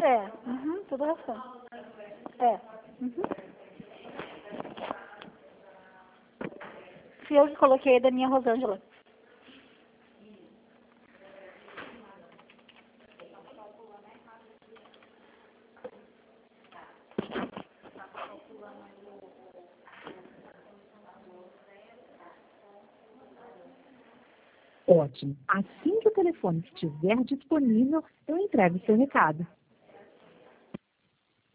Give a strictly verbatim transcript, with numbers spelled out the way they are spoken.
É, uhum, tudo restante. É. Uhum. Fui eu que coloquei da minha Rosângela. Ótimo. Assim que o telefone estiver disponível, eu entrego o seu recado.